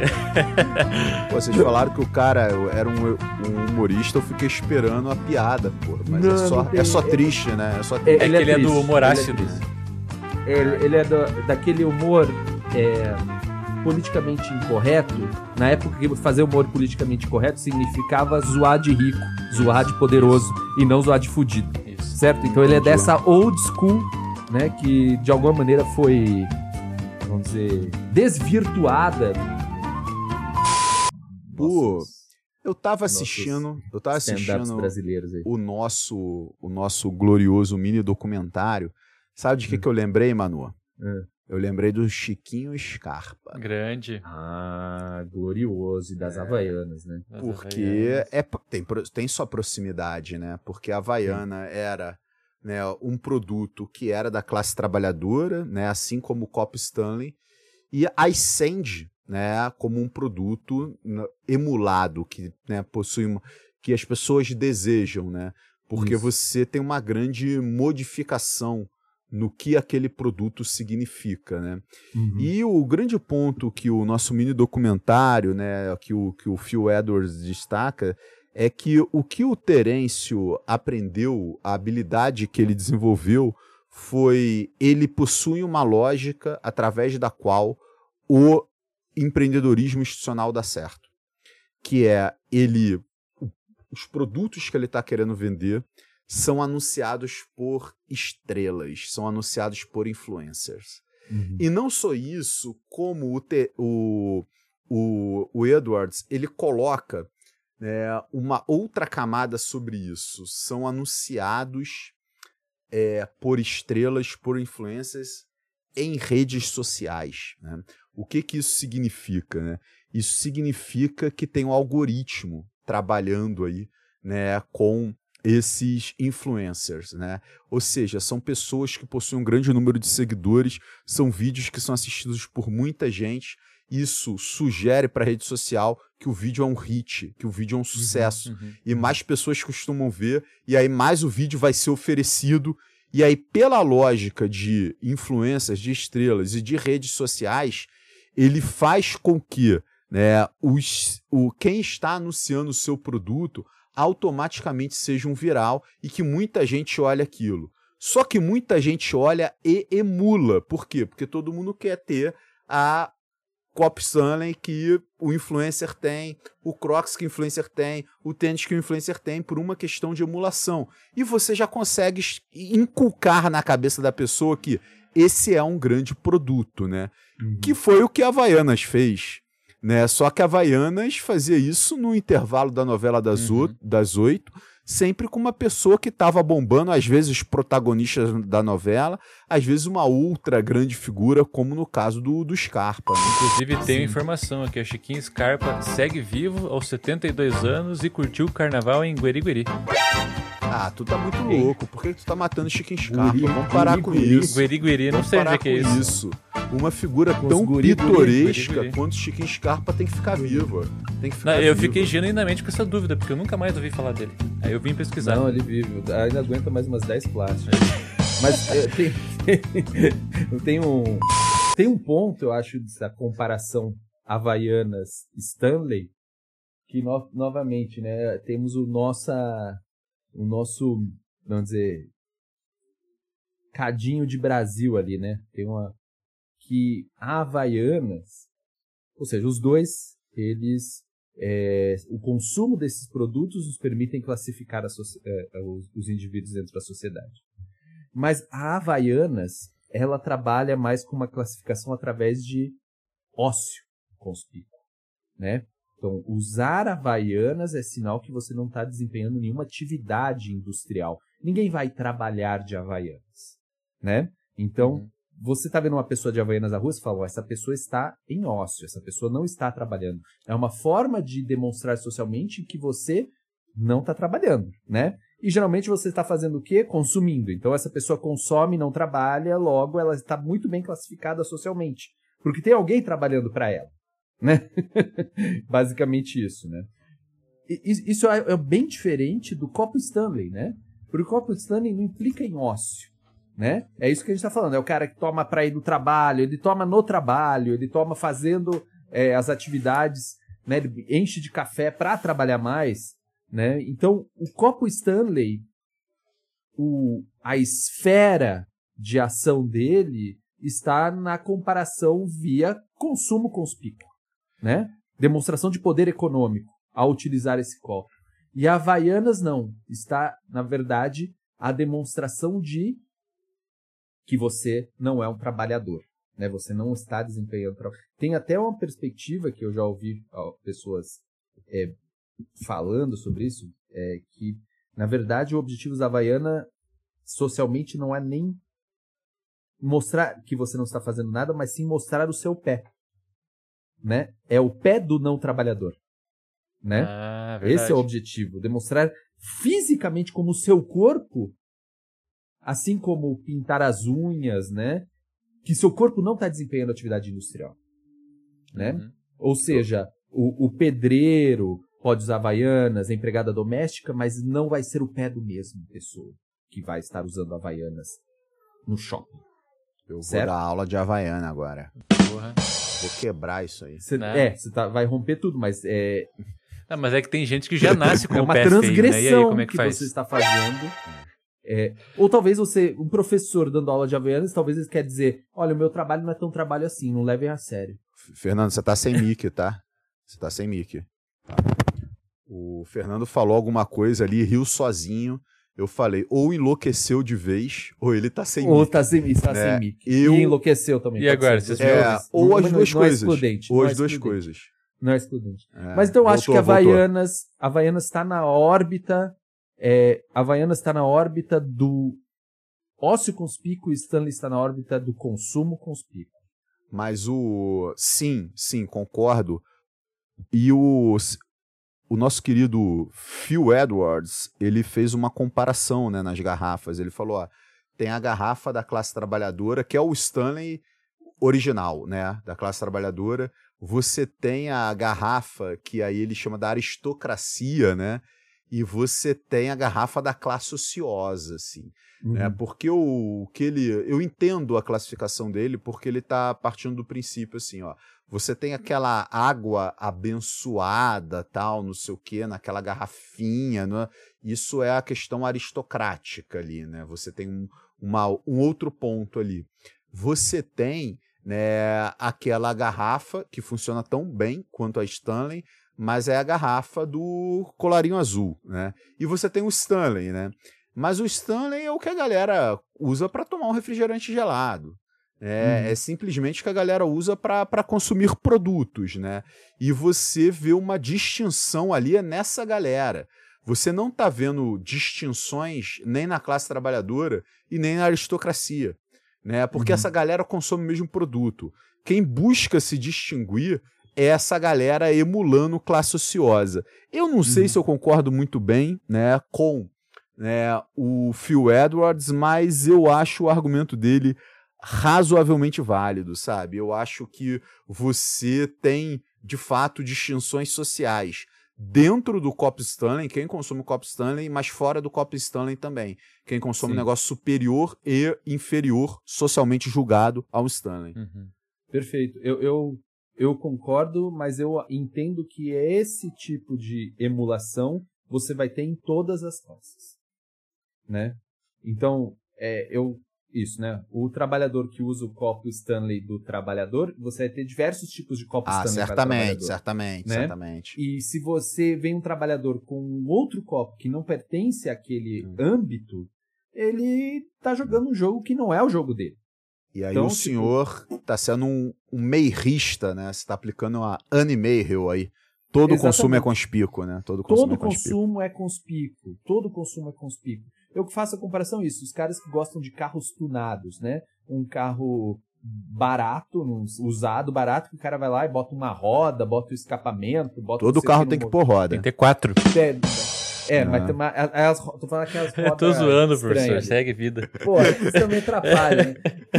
Pô, vocês falaram que o cara era um, um humorista, eu fiquei esperando a piada, porra. Mas Não, é, só, não tem- é só triste, né? É só É, É ele que ele é triste, do humor ele é ácido. triste. Ele, ele é do- daquele humor é, politicamente incorreto. Na época que fazer humor politicamente correto significava zoar de rico, zoar de poderoso e não zoar de fudido, Isso. certo? Então ele é Entendi. dessa old school, né, que de alguma maneira foi, vamos dizer, desvirtuada. Pô, Nossa. Eu tava Nossos assistindo, eu tava stand-ups assistindo brasileiros aí. o nosso, o nosso glorioso mini documentário. Sabe de que, Hum. que eu lembrei, Manu? Hum. Eu lembrei do Chiquinho Scarpa. Grande. Ah, glorioso, e das É. Havaianas, né? Das Porque Havaianas. é, tem, pro- tem sua proximidade, né? Porque a Havaiana era, né, um produto que era da classe trabalhadora, né, assim como o copo Stanley, e ascende, né, como um produto n- emulado, que, né, possui uma, que as pessoas desejam, né? Porque Isso. você tem uma grande modificação no que aquele produto significa, né? Uhum. E o grande ponto que o nosso mini documentário, né, que o, que o Phil Edwards destaca, é que o que o Terêncio aprendeu, a habilidade que ele desenvolveu, foi ele possui uma lógica através da qual o empreendedorismo institucional dá certo. Que é ele, o- os produtos que ele está querendo vender são anunciados por estrelas, são anunciados por influencers. Uhum. E não só isso, como o, te, o, o, o Edwards, ele coloca, né, uma outra camada sobre isso. São anunciados é, por estrelas, por influencers em redes sociais, né? O que que isso significa, né? Isso significa que tem um algoritmo trabalhando aí, né, com esses influencers, né? Ou seja, são pessoas que possuem um grande número de seguidores, são vídeos que são assistidos por muita gente. Isso sugere para a rede social que o vídeo é um hit, que o vídeo é um sucesso. Uhum. E mais pessoas costumam ver, e aí mais o vídeo vai ser oferecido. E aí, pela lógica de influências, de estrelas e de redes sociais, ele faz com que, né, os, o, quem está anunciando o seu produto automaticamente seja um viral e que muita gente olha aquilo. Só que muita gente olha e emula. Por quê? Porque todo mundo quer ter a Copo Stanley que o influencer tem, o Crocs que o influencer tem, o tênis que o influencer tem, por uma questão de emulação. E você já consegue inculcar na cabeça da pessoa que esse é um grande produto, né? Uhum. Que foi o que a Havaianas fez, né? Só que a Havaianas fazia isso no intervalo da novela das, Uhum. o- das oito, sempre com uma pessoa que estava bombando, às vezes os protagonistas da novela, às vezes uma outra grande figura, como no caso do, do Scarpa, né? Inclusive, tem informação aqui. O Chiquinho Scarpa segue vivo aos setenta e dois anos e curtiu o carnaval em Guerigueri. Ah, tu tá muito louco. Por que tu tá matando Chiquinho Scarpa? Guri, Vamos parar guri, com guri. isso. Guerigueri, não Vamos sei onde parar é que é com isso. Uma figura Com tão os guri, guri, pitoresca guri, guri. quanto Chiquinho Scarpa tem que ficar viva. Tem que ficar Não, eu viva. fiquei genuinamente com essa dúvida, porque eu nunca mais ouvi falar dele. Aí eu vim pesquisar. Não, ele vive. Ainda aguenta mais umas dez plásticas. Mas é, tem, tem, um, tem um ponto, eu acho, dessa comparação Havaianas-Stanley, que no, novamente, né, temos o, nossa, o nosso, vamos dizer, cadinho de Brasil ali, né? Tem uma... que a Havaianas, ou seja, os dois, eles... É, o consumo desses produtos nos permitem classificar a soci- é, os, os indivíduos dentro da sociedade. Mas a Havaianas, ela trabalha mais com uma classificação através de ócio conspícuo, né? Então, usar Havaianas é sinal que você não está desempenhando nenhuma atividade industrial. Ninguém vai trabalhar de Havaianas, né? Então, Uhum. você está vendo uma pessoa de Havaianas na rua, você fala, ó, essa pessoa está em ócio, essa pessoa não está trabalhando. É uma forma de demonstrar socialmente que você não está trabalhando, né? E geralmente você está fazendo o quê? Consumindo. Então essa pessoa consome, não trabalha, logo ela está muito bem classificada socialmente. Porque tem alguém trabalhando para ela, né? Basicamente isso, né? E, isso é, é bem diferente do copo Stanley, né? Porque o copo Stanley não implica em ócio. Né? É isso que a gente está falando, é o cara que toma para ir no trabalho, ele toma no trabalho, ele toma fazendo é, as atividades, né? Ele enche de café para trabalhar mais, né? Então, o copo Stanley, o, a esfera de ação dele está na comparação via consumo conspícuo, né? Demonstração de poder econômico ao utilizar esse copo. E a Havaianas não, está, na verdade, a demonstração de que você não é um trabalhador, né? Você não está desempenhando trabalho. Tem até uma perspectiva que eu já ouvi ó, pessoas é, falando sobre isso, é que, na verdade, o objetivo da Havaiana socialmente não é nem mostrar que você não está fazendo nada, mas sim mostrar o seu pé. Né? É o pé do não trabalhador. Né? Ah, esse é o objetivo. Demonstrar fisicamente como o seu corpo, assim como pintar as unhas, né? Que seu corpo não está desempenhando atividade industrial. Né? Uhum. Ou seja, o, o pedreiro pode usar Havaianas, a empregada doméstica, mas não vai ser o pé do mesmo pessoa que vai estar usando Havaianas no shopping. Eu certo? vou dar aula de Havaiana agora. Porra. Vou quebrar isso aí. Cê, Né? É, você tá, vai romper tudo, mas é... Não, mas é que tem gente que já nasce com é o uma pé feio, né? transgressão E aí, como é que, que faz? você está fazendo. É, ou talvez você, um professor dando aula de Havaianas, talvez ele quer dizer, olha, o meu trabalho não é tão trabalho assim, não levem a sério. Fernando, você tá sem mic, tá? Você tá sem mic. Tá. O Fernando falou alguma coisa ali, riu sozinho. Eu falei, ou enlouqueceu de vez, ou ele tá sem Ou mic. tá sem, está né? sem mic. Eu... E enlouqueceu também. E pode agora, ser. vocês É, Não, ou não, as não, duas não é coisas. excludente, Ou não é as duas excludente. coisas. Não é excludente. É, Mas então eu acho voltou, que a voltou. Havaianas, a Havaianas está na órbita, é, a Havaianas está na órbita do ócio conspícuo e Stanley está na órbita do consumo conspícuo. Mas o... Sim, sim, concordo. E o... O nosso querido Phil Edwards, ele fez uma comparação, né, nas garrafas. Ele falou, ó, tem a garrafa da classe trabalhadora, que é o Stanley original, né, da classe trabalhadora. Você tem a garrafa, que aí ele chama da aristocracia, né, e você tem a garrafa da classe ociosa, assim. Uhum. Né, porque o, o que ele... Eu entendo a classificação dele, porque ele está partindo do princípio, assim, ó, você tem aquela água abençoada, tal, não sei o quê, naquela garrafinha, né? Isso é a questão aristocrática ali, né? Você tem um, uma, um outro ponto ali. Você tem, né, aquela garrafa que funciona tão bem quanto a Stanley, mas é a garrafa do colarinho azul, né? E você tem o Stanley, né? Mas o Stanley é o que a galera usa para tomar um refrigerante gelado. É, Uhum. é simplesmente que a galera usa para consumir produtos, né? E você vê uma distinção ali é nessa galera. Você não está vendo distinções nem na classe trabalhadora e nem na aristocracia, né? Porque Uhum. essa galera consome o mesmo produto. Quem busca se distinguir é essa galera emulando classe ociosa. Eu não sei Uhum. se eu concordo muito bem, né, com, né, o Phil Edwards, mas eu acho o argumento dele razoavelmente válido, sabe? Eu acho que você tem, de fato, distinções sociais dentro do copo Stanley, quem consome o copo Stanley, mas fora do copo Stanley também. Quem consome um Sim. negócio superior e inferior, socialmente julgado ao Stanley. Uhum. Perfeito. Eu, eu, eu concordo, mas eu entendo que esse tipo de emulação você vai ter em todas as classes, né? Então, é, eu... Isso, né? O trabalhador que usa o copo Stanley do trabalhador, você vai ter diversos tipos de copo Ah, Stanley para certamente, trabalhador. certamente, né? certamente. E se você vem um trabalhador com um outro copo que não pertence àquele Hum. âmbito, ele tá jogando um jogo que não é o jogo dele. E aí Então, o tipo- senhor tá sendo um, um meirrista, né? Você tá aplicando uma Anne-Meirel aí. Todo Exatamente. consumo é conspícuo, né? Todo consumo Todo é conspícuo. consumo é conspícuo. Todo consumo é conspícuo. Eu faço a comparação isso. Os caras que gostam de carros tunados, né? Um carro barato, um usado, barato, que o cara vai lá e bota uma roda, bota o escapamento, bota Todo não sei o carro no tem que mo- pôr roda. Tem que ter quatro. É, Ah. mas tem uma, elas, tô falando aquelas rodas Eu tô zoando, estranhas. professor. Segue vida. Pô, isso também atrapalha, né?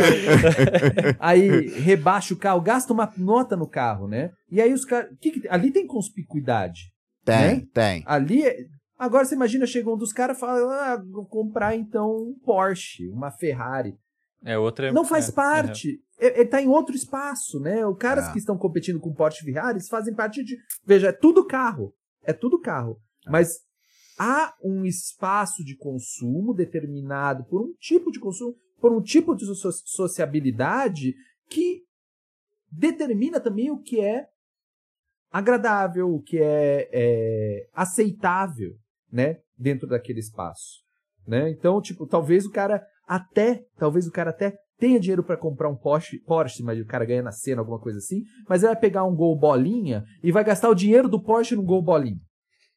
Aí rebaixa o carro, gasta uma nota no carro, né? E aí os caras... que que- ali tem conspicuidade. Tem, né? tem. Ali... é- Agora você imagina, chega um dos caras e fala, ah, vou comprar então um Porsche, uma Ferrari. É outra. Não faz é, parte. Ele está em outro espaço, né? Os caras É. que estão competindo com Porsche e Ferrari fazem parte de... Veja, é tudo carro. É tudo carro. Mas há um espaço de consumo determinado por um tipo de consumo, por um tipo de so- sociabilidade que determina também o que é agradável, o que é, é aceitável, né? Dentro daquele espaço, né? Então, tipo, talvez o cara até, talvez o cara até tenha dinheiro para comprar um Porsche, Porsche, mas o cara ganha na cena, alguma coisa assim, mas ele vai pegar um Gol Bolinha e vai gastar o dinheiro do Porsche no Gol Bolinha.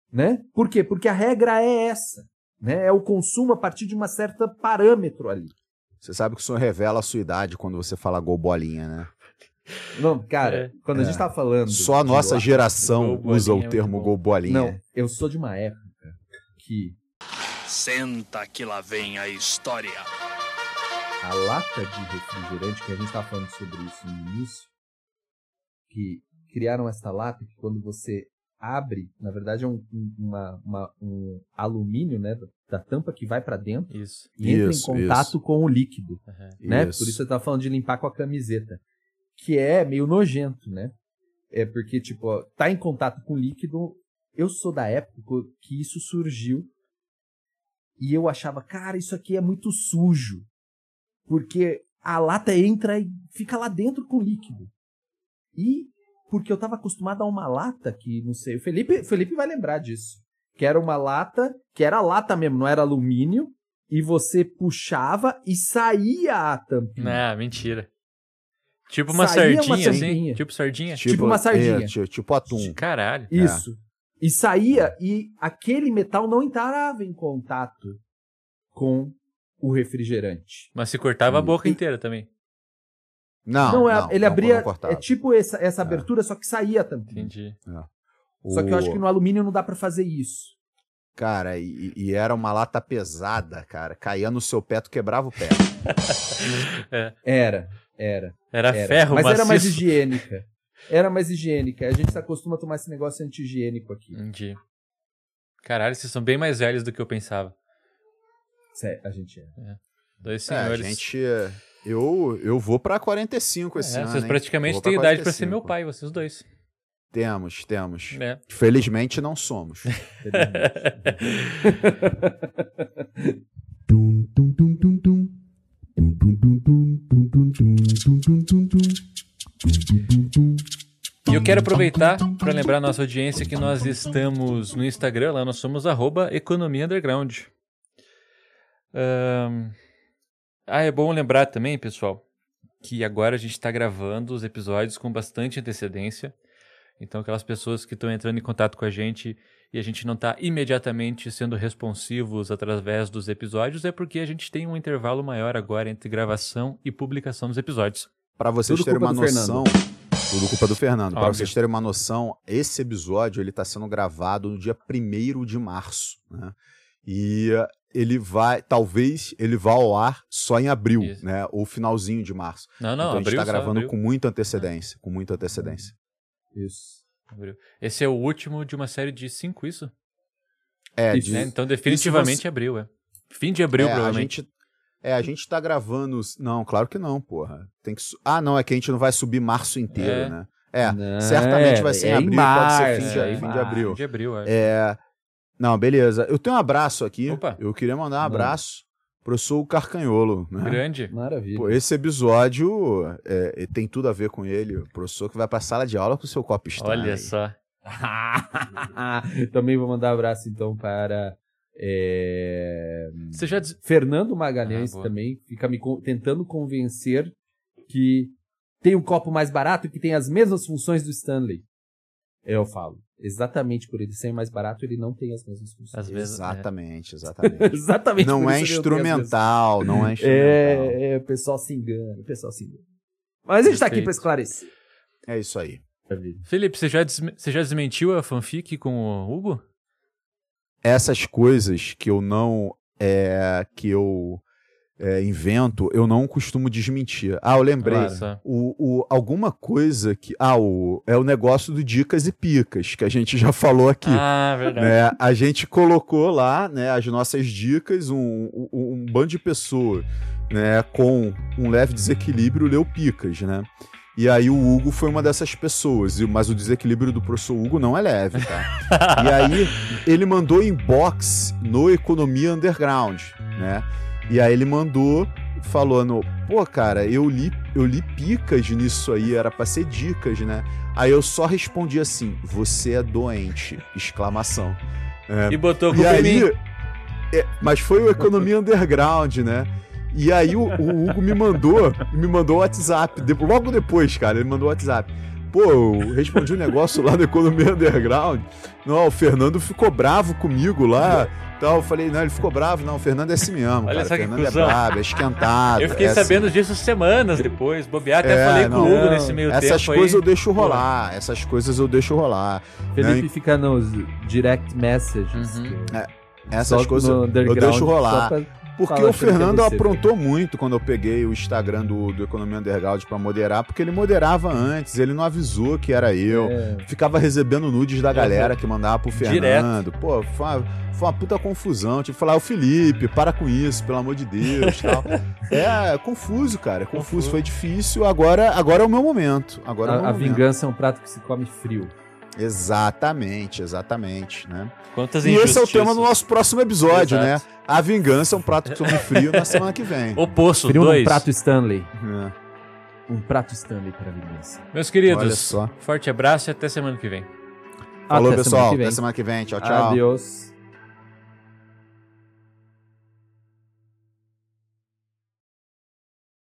né? Por quê? Porque a regra é essa, né? É o consumo a partir de uma certa parâmetro ali. Você sabe que o senhor revela a sua idade quando você fala gol bolinha, né? Não, cara, É. quando a gente tá falando... Só a nossa de... geração Gol usa bolinha o é termo muito bom. gol bolinha. Não, eu sou de uma época que Senta que lá vem a história. a lata de refrigerante, que a gente tava falando sobre isso no início, que criaram essa lata que quando você abre, na verdade é um, um, uma, uma, um alumínio, né, da, da tampa que vai para dentro Isso. e entra Isso, em contato isso. com o líquido, Uhum. né? Isso. Por isso você tá falando de limpar com a camiseta, que é meio nojento, né? É porque, tipo, ó, tá em contato com o líquido. Eu sou da época que isso surgiu e eu achava, cara, isso aqui é muito sujo, porque a lata entra e fica lá dentro com o líquido. E porque eu tava acostumado a uma lata que, não sei, o Felipe, o Felipe vai lembrar disso, que era uma lata, que era lata mesmo, não era alumínio, e você puxava e saía a tampinha. Não, mentira. Tipo uma Saía sardinha, uma assim? tampinha. Tipo sardinha? Tipo uma sardinha. É, tipo, tipo atum. Caralho. Isso. E saía, e aquele metal não entrava em contato com o refrigerante. Mas se cortava a boca E- inteira também. Não, não, é, não, ele não, abria, não cortava. é tipo essa, essa abertura, só que saía a tampinha. Entendi. Só que eu O- acho que no alumínio não dá pra fazer isso. Cara, e, e era uma lata pesada, cara. Caía no seu pé, tu quebrava o pé. Era, era. Era, era. ferro Mas maciço. era mais higiênica. Era mais higiênica. A gente se acostuma a tomar esse negócio anti-higiênico aqui. Entendi. Caralho, vocês são bem mais velhos do que eu pensava. Sério, a gente é. Dois É, a senhores. gente... Eu, eu vou pra quarenta e cinco esse É, ano, vocês hein? praticamente Vou têm pra idade pra quarenta e ser meu cinco. pai, vocês dois. Temos, temos. É. Felizmente não somos. E eu quero aproveitar para lembrar a nossa audiência que nós estamos no Instagram, lá nós somos arroba Economia Underground. Ahn, Ah, é bom lembrar também, pessoal, que agora a gente está gravando os episódios com bastante antecedência. Então, aquelas pessoas que estão entrando em contato com a gente e a gente não está imediatamente sendo responsivos através dos episódios, é porque a gente tem um intervalo maior agora entre gravação e publicação dos episódios. Pra vocês Tudo terem culpa uma do noção... Tudo culpa do Fernando. Pra Óbvio. vocês terem uma noção, esse episódio ele tá sendo gravado no dia primeiro de março, né? E uh, ele vai... Talvez ele vá ao ar só em abril, Isso. né? Ou finalzinho de março. Não, não, então a gente abril tá só, gravando abril. com muita antecedência. Com muita antecedência. Isso. Abril. Esse é o último de uma série de cinco, isso? É, Isso. de- É, então definitivamente você- abril, é. Fim de abril, é, a provavelmente. gente, é, a gente tá gravando... Não, claro que não, porra. Tem que... su- Ah, não, é que a gente não vai subir março inteiro, É. né? É, Não, certamente vai ser em é em abril, pode ser março, fim de, é em fim de março. abril. Fim de abril, é. É... Não, beleza. Eu tenho um abraço aqui. Opa. Eu queria mandar um Manda. abraço pro professor Carcanholo, né? Grande. Maravilha. Pô, esse episódio é, tem tudo a ver com ele. O professor que vai pra sala de aula com o seu copo estranho. Olha só. Também vou mandar um abraço, então, para é, Você já... des- Fernando Magalhães Ah, boa. também. Fica me con- tentando convencer que tem um copo mais barato e que tem as mesmas funções do Stanley. Eu falo. Exatamente por ele ser mais barato, ele não tem as mesmas funções. Às vezes, Exatamente, exatamente. Exatamente Não por é isso ele tem as mesmas. instrumental, não é instrumental. É, é, o pessoal se engana, o pessoal se engana. Mas a gente tá aqui Perfeito. pra esclarecer. É isso aí. Felipe, você já, desme- você já desmentiu a fanfic com o Hugo? Essas coisas que eu não... É, que eu é, invento, eu não costumo desmentir. Ah, eu lembrei. Olha só. O, o, alguma coisa que... Ah, o, é o negócio do Dicas e Picas, que a gente já falou aqui. Ah, verdade. Né? A gente colocou lá, né, as nossas dicas, um, um, um bando de pessoas, né, com um leve desequilíbrio leu Picas, né? E aí o Hugo foi uma dessas pessoas, e- mas o desequilíbrio do professor Hugo não é leve, tá? E aí ele mandou inbox no Economia Underground, né? E aí ele mandou falando, pô, cara, eu li, eu li Picas nisso aí, era pra ser dicas, né? Aí eu só respondi assim, você é doente, exclamação. E botou a E culpa em aí, mim. é, mas foi o Economia Underground, né? E aí o, o Hugo me mandou, me mandou o WhatsApp, de- logo depois, cara, ele mandou o WhatsApp. Pô, eu respondi um negócio lá da Economia Underground. Não, o Fernando ficou bravo comigo lá. Então, eu falei, não, ele ficou bravo. Não, o Fernando é assim mesmo, Olha cara. só O que Fernando é cuzão. bravo, é esquentado. Eu fiquei é sabendo assim. disso semanas depois. Bobear, até É, falei não, com o Hugo não. nesse meio Essas tempo coisas aí. eu deixo rolar. Essas coisas eu deixo rolar. Felipe Né? fica nos direct messages. Uhum. que- É, Essas só coisas no eu underground, deixo só rolar. pra Porque falar o achando que é Fernando você, aprontou muito quando eu peguei o Instagram do, do Economia Underground pra moderar, porque ele moderava antes, ele não avisou que era eu. É. Ficava recebendo nudes da galera que mandava pro Direto. Fernando. Pô, foi uma, foi uma puta confusão. Tive que falar, o Felipe, para com isso, pelo amor de Deus, tal. É, é confuso, cara, é confuso, Confuso. foi difícil. Agora, agora é o meu momento. Agora é o meu A, a momento. vingança é um prato que se come frio. Exatamente, exatamente, né? Quantas E esse é o tema injustiças. do nosso próximo episódio, Exato. né? A vingança é um prato que tome frio na semana que vem. O Poço Frio num dois. prato Stanley. É. Um prato Stanley para a vingança. Meus Olha queridos, só. forte abraço e até semana que vem. Falou, Até semana pessoal. que vem. Até semana que vem. Tchau, tchau. Adeus.